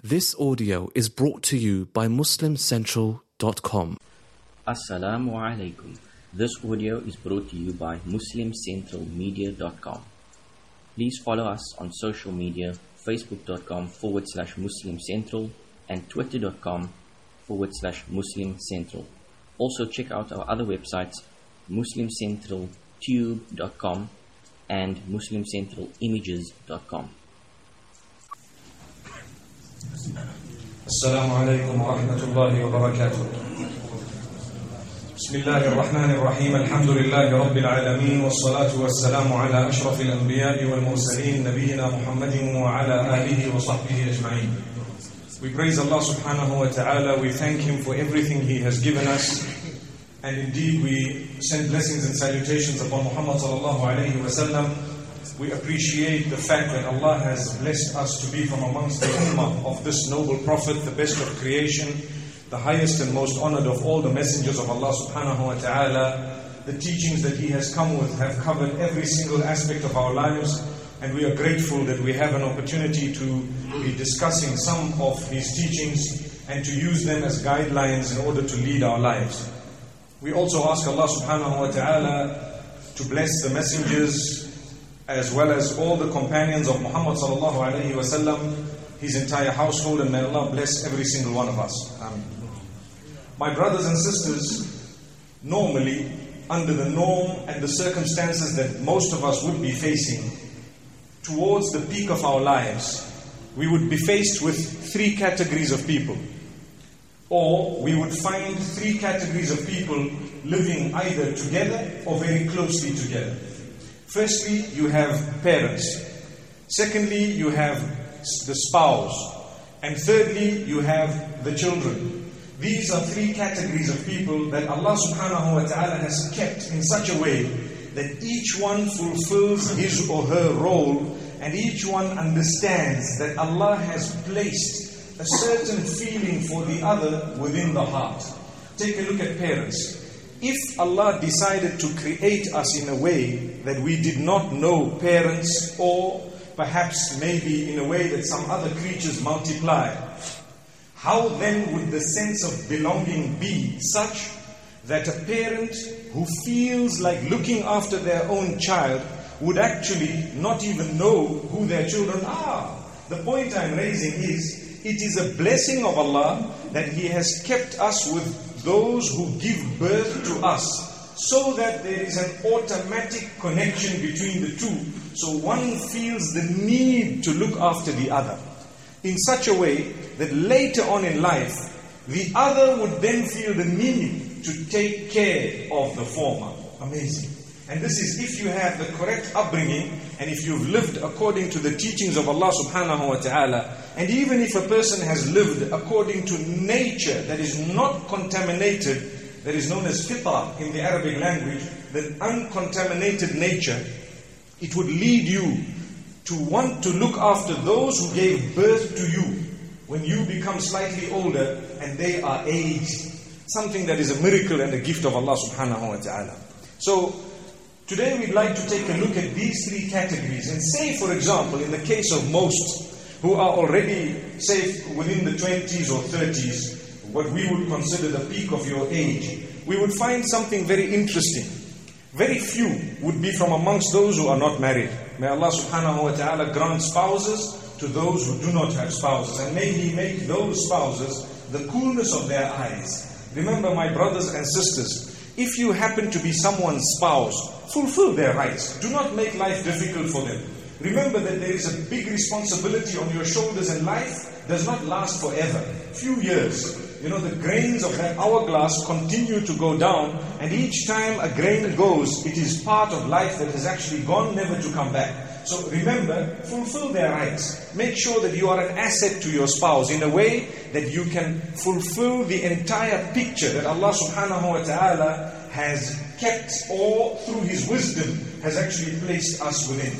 This audio is brought to you by MuslimCentral.com. Assalamu alaikum. This audio is brought to you by MuslimCentralMedia.com. Please follow us on social media, Facebook.com/MuslimCentral and Twitter.com/MuslimCentral. Also check out our other websites, MuslimCentralTube.com and MuslimCentralimages.com. السلام عليكم ورحمة الله وبركاته. بسم الله الرحمن الرحيم. الحمد لله رب العالمين والصلاة والسلام على أشرف الأنبياء والمرسلين نبينا محمد وعلى آله وصحبه أجمعين. We praise Allah subhanahu wa ta'ala. We thank Him for everything He has given us. And indeed we send blessings and salutations upon Muhammad sallallahu alayhi wa sallam. We appreciate the fact that Allah has blessed us to be from amongst the ummah of this noble Prophet, the best of creation, the highest and most honored of all the messengers of Allah subhanahu wa ta'ala. The teachings that He has come with have covered every single aspect of our lives, and we are grateful that we have an opportunity to be discussing some of His teachings and to use them as guidelines in order to lead our lives. We also ask Allah subhanahu wa ta'ala to bless the messengers as well as all the companions of Muhammad sallallahu alayhi wa sallam, his entire household, and may Allah bless every single one of us. Amen. My brothers and sisters, normally, under the norm and the circumstances that most of us would be facing, towards the peak of our lives, we would be faced with three categories of people. Or we would find three categories of people living either together or very closely together. Firstly, you have parents. Secondly, you have the spouse. And thirdly, you have the children. These are three categories of people that Allah subhanahu wa ta'ala has kept in such a way that each one fulfills his or her role, and each one understands that Allah has placed a certain feeling for the other within the heart. Take a look at parents. If Allah decided to create us in a way that we did not know parents, or perhaps maybe in a way that some other creatures multiply, how then would the sense of belonging be such that a parent who feels like looking after their own child would actually not even know who their children are? The point I'm raising is, it is a blessing of Allah that He has kept us with those who give birth to us, so that there is an automatic connection between the two, so one feels the need to look after the other, in such a way that later on in life, the other would then feel the need to take care of the former. Amazing. And this is if you have the correct upbringing, and if you've lived according to the teachings of Allah subhanahu wa ta'ala. And even if a person has lived according to nature that is not contaminated, that is known as fitrah in the Arabic language, the uncontaminated nature, it would lead you to want to look after those who gave birth to you when you become slightly older and they are aged. Something that is a miracle and a gift of Allah subhanahu wa ta'ala. So, today we'd like to take a look at these three categories and say, for example, in the case of most who are already, say, within the 20s or 30s, what we would consider the peak of your age, we would find something very interesting. Very few would be from amongst those who are not married. May Allah subhanahu wa ta'ala grant spouses to those who do not have spouses, and may He make those spouses the coolness of their eyes. Remember, my brothers and sisters, if you happen to be someone's spouse, fulfill their rights. Do not make life difficult for them. Remember that there is a big responsibility on your shoulders, and life does not last forever. Few years. You know, the grains of that hourglass continue to go down, and each time a grain goes, it is part of life that has actually gone, never to come back. So remember, fulfill their rights. Make sure that you are an asset to your spouse in a way that you can fulfill the entire picture that Allah subhanahu wa ta'ala has kept, or through His wisdom has actually placed us within.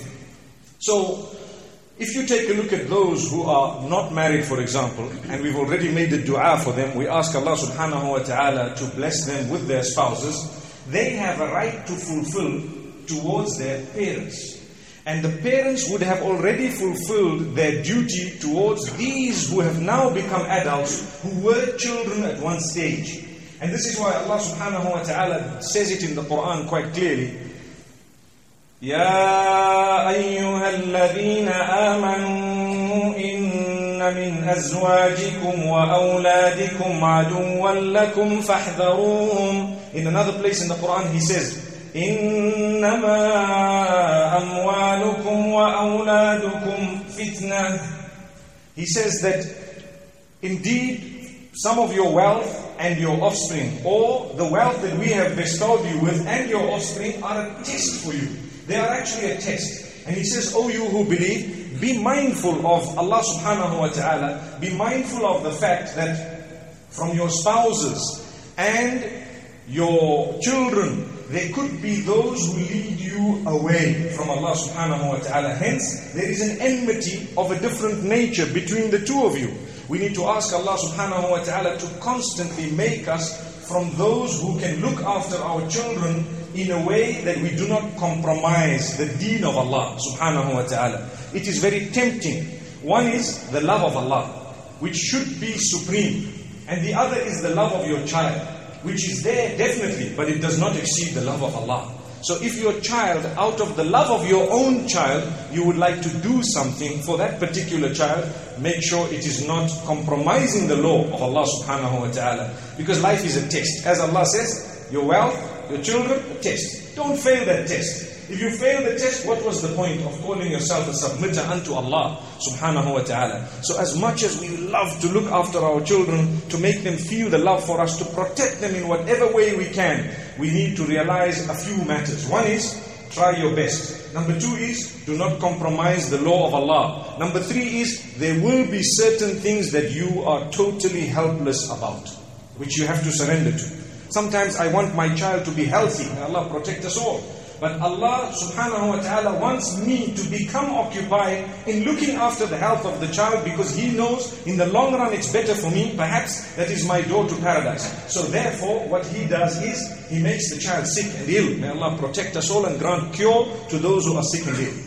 So, if you take a look at those who are not married, for example, and we've already made the dua for them, we ask Allah subhanahu wa ta'ala to bless them with their spouses, they have a right to fulfill towards their parents. And the parents would have already fulfilled their duty towards these who have now become adults, who were children at one stage. And this is why Allah subhanahu wa ta'ala says it in the Quran quite clearly. يَا أَيُّهَا الَّذِينَ آمَنُوا إِنَّ مِنْ أَزْوَاجِكُمْ وَأَوْلَادِكُمْ عَدُوًّا لَكُمْ فَاحْذَرُوهُمْ. In another place in the Quran he says, إِنَّمَا أَمْوَالُكُمْ وَأَوْلَادُكُمْ فِتْنَةٌ. He says that indeed some of your wealth and your offspring, or the wealth that we have bestowed you with and your offspring, are a test for you. They are actually a test. And he says, O you who believe, be mindful of Allah subhanahu wa ta'ala. Be mindful of the fact that from your spouses and your children, there could be those who lead you away from Allah subhanahu wa ta'ala. Hence, there is an enmity of a different nature between the two of you. We need to ask Allah subhanahu wa ta'ala to constantly make us from those who can look after our children in a way that we do not compromise the deen of Allah subhanahu wa ta'ala. It is very tempting. One is the love of Allah, which should be supreme. And the other is the love of your child, which is there definitely, but it does not exceed the love of Allah. So if your child, out of the love of your own child, you would like to do something for that particular child, make sure it is not compromising the law of Allah subhanahu wa ta'ala. Because life is a test. As Allah says, your wealth, your children, a test. Don't fail that test. If you fail the test, what was the point of calling yourself a submitter unto Allah subhanahu wa ta'ala? So as much as we love to look after our children, to make them feel the love for us, to protect them in whatever way we can, we need to realize a few matters. One is, try your best. Number two is, do not compromise the law of Allah. Number three is, there will be certain things that you are totally helpless about, which you have to surrender to. Sometimes I want my child to be healthy. May Allah protect us all. But Allah subhanahu wa ta'ala wants me to become occupied in looking after the health of the child, because He knows in the long run it's better for me. Perhaps that is my door to paradise. So therefore what He does is, He makes the child sick and ill. May Allah protect us all and grant cure to those who are sick and ill.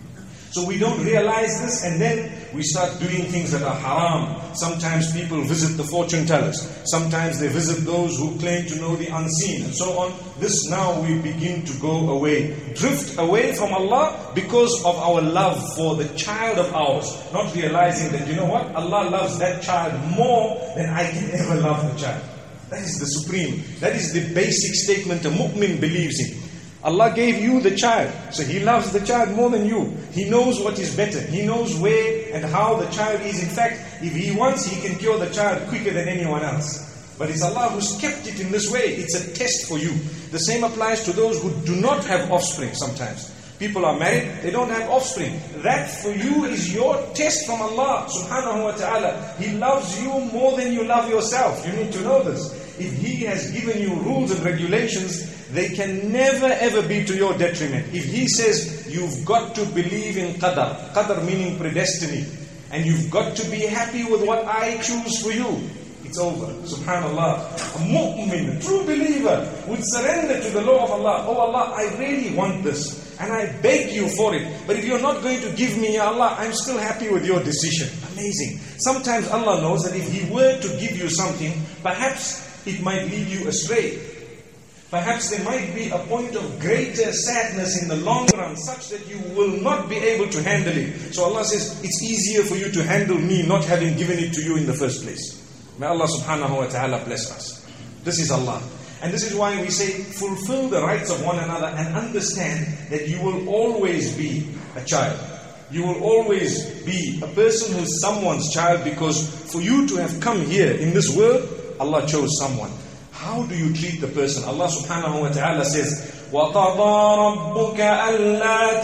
So we don't realize this, and then we start doing things that are haram. Sometimes people visit the fortune tellers. Sometimes they visit those who claim to know the unseen, and so on. This now we begin to go away. Drift away from Allah because of our love for the child of ours. Not realizing that, you know what? Allah loves that child more than I can ever love the child. That is the supreme. That is the basic statement a mu'min believes in. Allah gave you the child, so He loves the child more than you. He knows what is better. He knows where and how the child is. In fact, if He wants, He can cure the child quicker than anyone else. But it's Allah who's kept it in this way. It's a test for you. The same applies to those who do not have offspring sometimes. People are married, they don't have offspring. That for you is your test from Allah subhanahu wa ta'ala. He loves you more than you love yourself. You need to know this. If He has given you rules and regulations, they can never ever be to your detriment. If He says, you've got to believe in qadar, qadar meaning predestiny, and you've got to be happy with what I choose for you, it's over. Subhanallah. A mu'min, a true believer, would surrender to the law of Allah. Oh Allah, I really want this, and I beg you for it. But if you're not going to give me, Ya Allah, I'm still happy with your decision. Amazing. Sometimes Allah knows that if He were to give you something, perhaps it might lead you astray. Perhaps there might be a point of greater sadness in the long run, such that you will not be able to handle it. So Allah says, it's easier for you to handle me not having given it to you in the first place. May Allah subhanahu wa ta'ala bless us. This is Allah. And this is why we say, fulfill the rights of one another and understand that you will always be a child. You will always be a person who is someone's child, because for you to have come here in this world, Allah chose someone. How do you treat the person? Allah subhanahu wa ta'ala says, وَقَضَى رَبُّكَ أَلَّا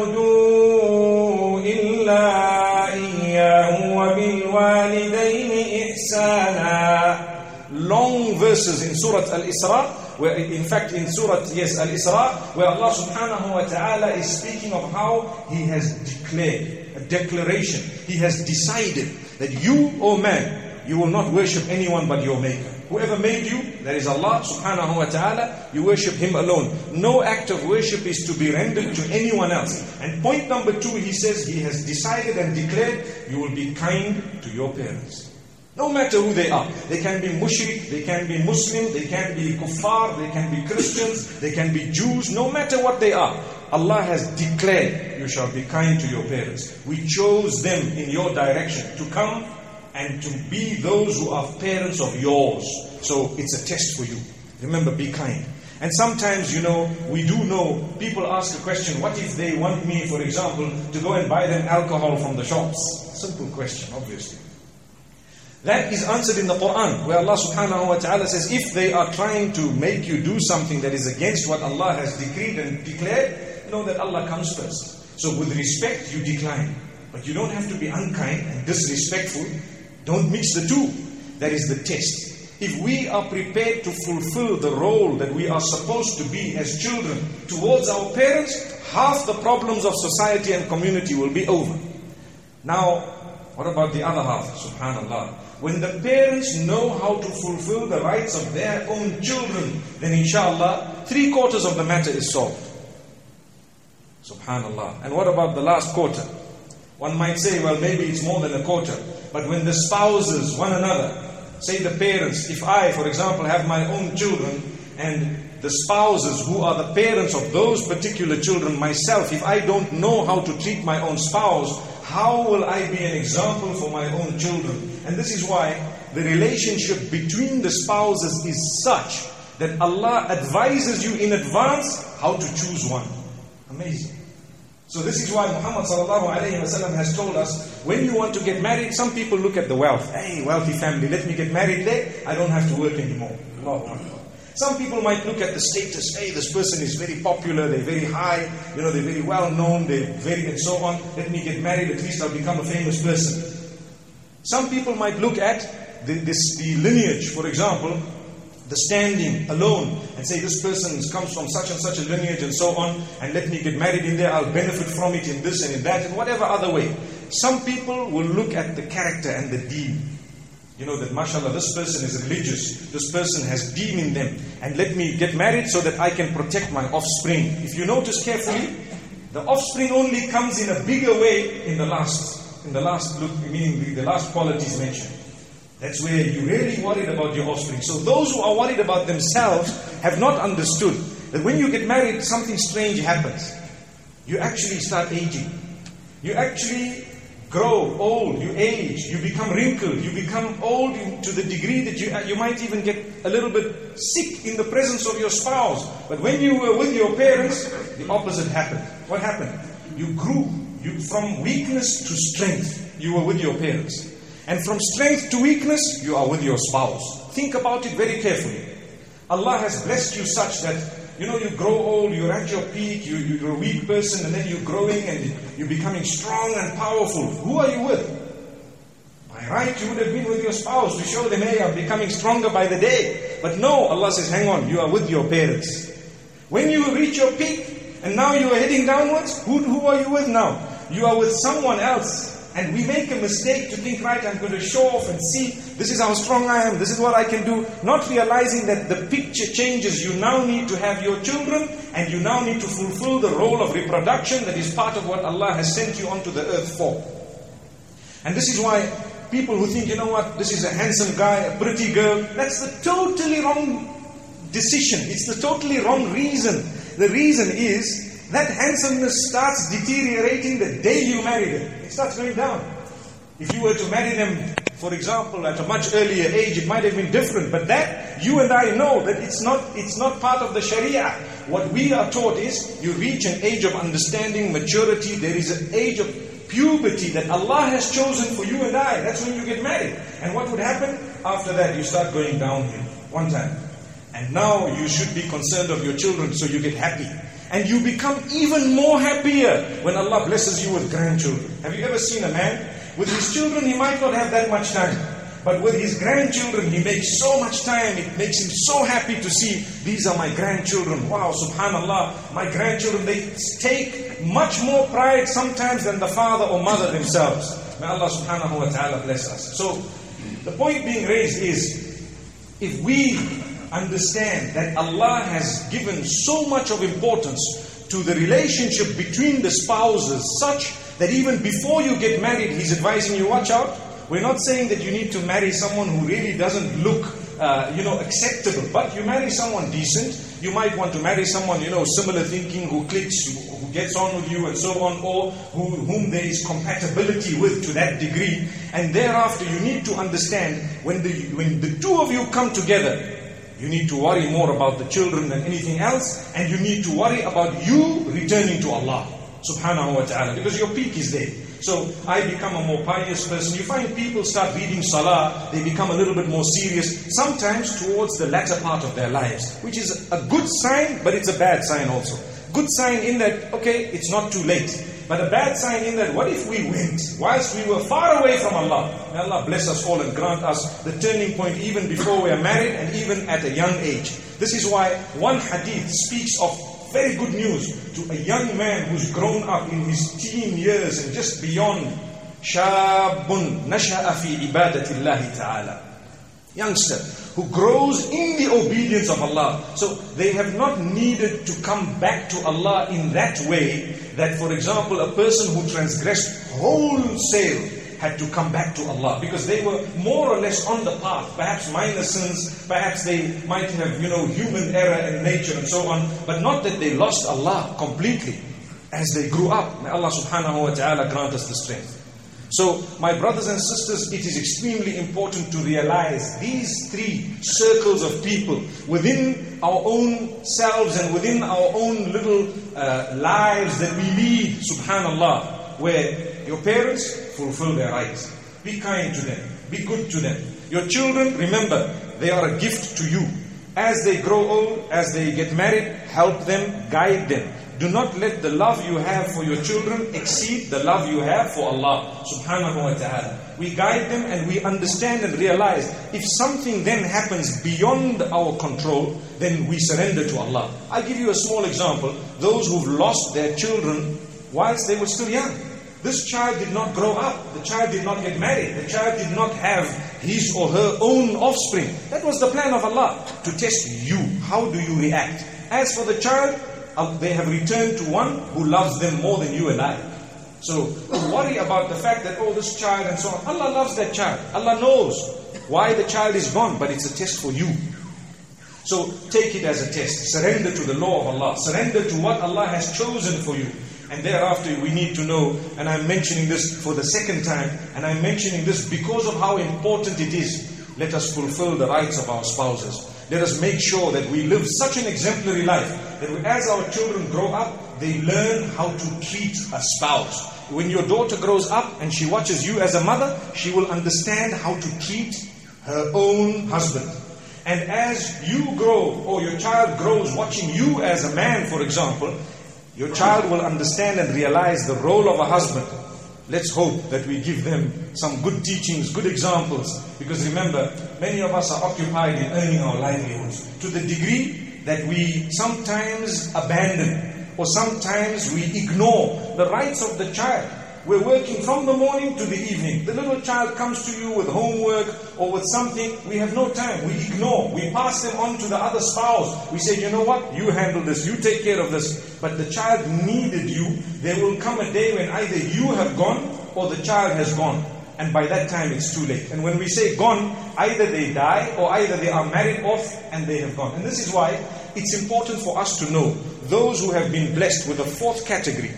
تَعْبُدُوا إِلَّا إِيَّاهُ وَبِالْوَالِدَيْنِ إِحْسَانًا. Long verses in Surah Al-Isra, where in fact in Surah Al-Isra, where Allah subhanahu wa ta'ala is speaking of how He has declared, a declaration. He has decided that you, O man, you will not worship anyone but your Maker. Whoever made you, that is Allah subhanahu wa ta'ala, you worship Him alone. No act of worship is to be rendered to anyone else. And point number 2, he says, He has decided and declared, you will be kind to your parents. No matter who they are. They can be mushrik, they can be Muslim, they can be kuffar, they can be Christians, they can be Jews, no matter what they are. Allah has declared, you shall be kind to your parents. We chose them in your direction to come and to be those who are parents of yours. So it's a test for you. Remember, be kind. And sometimes, we do know, people ask a question, what if they want me, for example, to go and buy them alcohol from the shops? Simple question, obviously. That is answered in the Quran, where Allah subhanahu wa ta'ala says, if they are trying to make you do something that is against what Allah has decreed and declared, know that Allah comes first. So with respect, you decline. But you don't have to be unkind and disrespectful. Don't mix the two. That is the test. If we are prepared to fulfill the role that we are supposed to be as children towards our parents, half the problems of society and community will be over. Now, what about the other half? Subhanallah. When the parents know how to fulfill the rights of their own children, then inshallah, 3/4 of the matter is solved. Subhanallah. And what about the last quarter? One might say, well, maybe it's more than a quarter. But when the spouses, one another, say the parents, if I, for example, have my own children, and the spouses who are the parents of those particular children, myself, if I don't know how to treat my own spouse, how will I be an example for my own children? And this is why the relationship between the spouses is such that Allah advises you in advance how to choose one. Amazing. So this is why Muhammad sallallahu alayhi wa sallam has told us, when you want to get married, some people look at the wealth. Hey, wealthy family, let me get married there, I don't have to work anymore. Allahu Akbar. Some people might look at the status, hey, this person is very popular, they're very high, they're very well known, they're very and so on. Let me get married, at least I'll become a famous person. Some people might look at the lineage, for example, the standing alone, and say this person comes from such and such a lineage and so on, and let me get married in there, I'll benefit from it in this and in that, in whatever other way. Some people will look at the character and the deen. That mashallah, this person is religious, this person has deen in them, and let me get married so that I can protect my offspring. If you notice carefully, the offspring only comes in a bigger way in the last look, meaning the last qualities mentioned. That's where you're really worried about your offspring. So those who are worried about themselves have not understood that when you get married, something strange happens. You actually start aging. You actually grow old, you age, you become wrinkled, you become old to the degree that you might even get a little bit sick in the presence of your spouse. But when you were with your parents, the opposite happened. What happened? You grew from weakness to strength. You were with your parents. And from strength to weakness, you are with your spouse. Think about it very carefully. Allah has blessed you such that you grow old, you're at your peak, you're a weak person, and then you're growing and you're becoming strong and powerful. Who are you with? By right, you would have been with your spouse to show them, hey, I'm becoming stronger by the day. But no, Allah says, hang on, you are with your parents. When you reach your peak, and now you are heading downwards, who are you with now? You are with someone else. And we make a mistake to think, right, I'm going to show off and see, this is how strong I am, this is what I can do. Not realizing that the picture changes. You now need to have your children, and you now need to fulfill the role of reproduction that is part of what Allah has sent you onto the earth for. And this is why people who think, this is a handsome guy, a pretty girl, that's the totally wrong decision. It's the totally wrong reason. The reason is, that handsomeness starts deteriorating the day you marry them. It starts going down. If you were to marry them, for example, at a much earlier age, it might have been different. But that, you and I know that it's not part of the Sharia. What we are taught is, you reach an age of understanding, maturity. There is an age of puberty that Allah has chosen for you and I. That's when you get married. And what would happen? After that, you start going downhill. One time. And now you should be concerned of your children, so you get happy. And you become even more happier when Allah blesses you with grandchildren. Have you ever seen a man? With his children, he might not have that much time. But with his grandchildren, he makes so much time. It makes him so happy to see, these are my grandchildren. Wow, subhanallah, my grandchildren, they take much more pride sometimes than the father or mother themselves. May Allah subhanahu wa ta'ala bless us. So, the point being raised is, If we understand that Allah has given so much of importance to the relationship between the spouses, such that even before you get married, He's advising you, watch out. We're not saying that you need to marry someone who really doesn't look, acceptable. But you marry someone decent. You might want to marry someone, similar thinking, who clicks, who gets on with you and so on, or whom there is compatibility with to that degree. And thereafter, you need to understand when the two of you come together, you need to worry more about the children than anything else, and you need to worry about you returning to Allah subhanahu wa ta'ala, because your peak is there. So I become a more pious person. You find people start reading salah, they become a little bit more serious, sometimes towards the latter part of their lives, which is a good sign, but it's a bad sign also. Good sign in that, okay, it's not too late. But a bad sign in that, what if we went whilst we were far away from Allah? May Allah bless us all and grant us the turning point even before we are married and even at a young age. This is why one hadith speaks of very good news to a young man who's grown up in his teen years and just beyond. Shabun nasha'a fi ibadatillahi ta'ala. Youngster who grows in the obedience of Allah. So they have not needed to come back to Allah in that way that, for example, a person who transgressed wholesale had to come back to Allah, because they were more or less on the path. Perhaps minor sins, perhaps they might have, human error and nature and so on, but not that they lost Allah completely as they grew up. May Allah subhanahu wa ta'ala grant us the strength. So, my brothers and sisters, it is extremely important to realize these three circles of people within our own selves and within our own little lives that we lead, subhanallah, where your parents, fulfill their rights. Be kind to them. Be good to them. Your children, remember, they are a gift to you. As they grow old, as they get married, help them, guide them. Do not let the love you have for your children exceed the love you have for Allah subhanahu wa ta'ala. We guide them and we understand and realize if something then happens beyond our control, then we surrender to Allah. I give you a small example. Those who've lost their children whilst they were still young. This child did not grow up. The child did not get married. The child did not have his or her own offspring. That was the plan of Allah, to test you. How do you react? As for the child, they have returned to one who loves them more than you and I. So worry about the fact that, this child and so on. Allah loves that child. Allah knows why the child is gone, but it's a test for you. So take it as a test. Surrender to the law of Allah. Surrender to what Allah has chosen for you. And thereafter we need to know, and I'm mentioning this for the second time, and I'm mentioning this because of how important it is. Let us fulfill the rights of our spouses. Let us make sure that we live such an exemplary life, that as our children grow up, they learn how to treat a spouse. When your daughter grows up and she watches you as a mother, she will understand how to treat her own husband. And as you grow, or your child grows watching you as a man, for example, your child will understand and realize the role of a husband. Let's hope that we give them some good teachings, good examples. Because remember, many of us are occupied in earning our livelihoods to the degree that we sometimes abandon or sometimes we ignore the rights of the child. We're working from the morning to the evening. The little child comes to you with homework or with something. We have no time. We ignore. We pass them on to the other spouse. We say, you know what? You handle this. You take care of this. But the child needed you. There will come a day when either you have gone or the child has gone. And by that time it's too late. And when we say gone, either they die or either they are married off and they have gone. And this is why it's important for us to know those who have been blessed with a fourth category.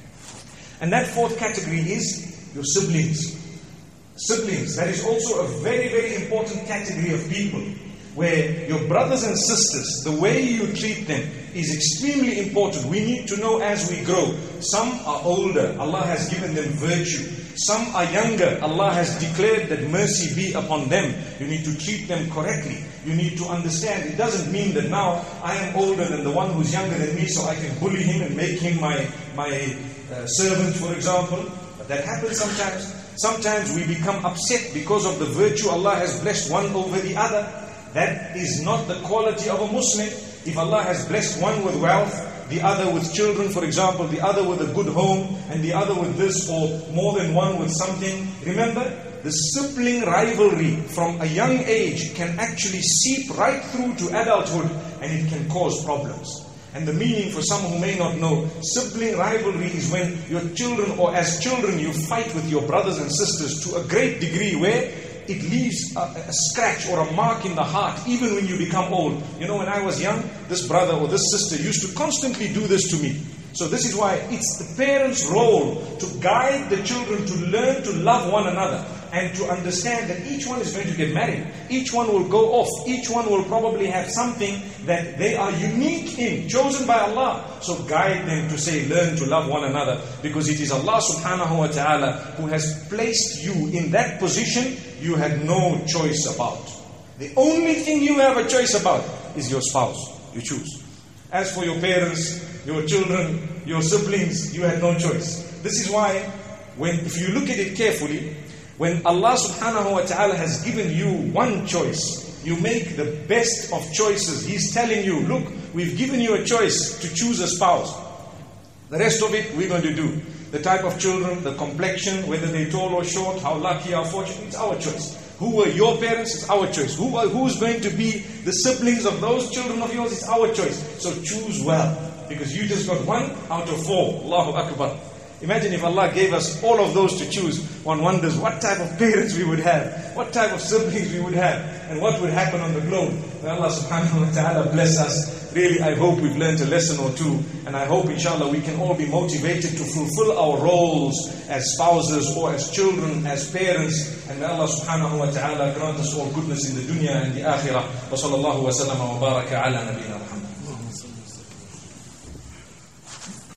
And that fourth category is your siblings. Siblings, that is also a very, very important category of people, where your brothers and sisters, the way you treat them is extremely important. We need to know as we grow. Some are older, Allah has given them virtue. Some are younger, Allah has declared that mercy be upon them. You need to treat them correctly. You need to understand, it doesn't mean that now I am older than the one who's younger than me, so I can bully him and make him my servant, for example. But that happens sometimes. Sometimes we become upset because of the virtue Allah has blessed one over the other. That is not the quality of a Muslim. If Allah has blessed one with wealth, the other with children, for example, the other with a good home, and the other with this, or more than one with something, remember, the sibling rivalry from a young age can actually seep right through to adulthood, and it can cause problems. And the meaning, for some who may not know, sibling rivalry is when your children, or as children, you fight with your brothers and sisters to a great degree where it leaves a scratch or a mark in the heart even when you become old. You know, when I was young, this brother or this sister used to constantly do this to me. So this is why it's the parents' role to guide the children to learn to love one another and to understand that each one is going to get married. Each one will go off. Each one will probably have something that they are unique in, chosen by Allah. So guide them to say, learn to love one another, because it is Allah subhanahu wa ta'ala who has placed you in that position you had no choice about. The only thing you have a choice about is your spouse. You choose. As for your parents, your children, your siblings, you had no choice. This is why, if you look at it carefully, when Allah subhanahu wa ta'ala has given you one choice, you make the best of choices. He's telling you, look, we've given you a choice to choose a spouse. The rest of it, we're going to do. The type of children, the complexion, whether they're tall or short, how lucky, how fortunate, it's our choice. Who were your parents? It's our choice. Who's going to be the siblings of those children of yours? It's our choice. So choose well, because you just got 1 out of 4. Allahu Akbar. Imagine if Allah gave us all of those to choose. One wonders what type of parents we would have, what type of siblings we would have, and what would happen on the globe. May Allah subhanahu wa ta'ala bless us. Really, I hope we've learned a lesson or two, and I hope inshallah we can all be motivated to fulfill our roles as spouses or as children, as parents, and may Allah subhanahu wa ta'ala grant us all goodness in the dunya and the akhirah. Wa sallallahu wa sallama wa baraka ala nabiyyina Muhammad.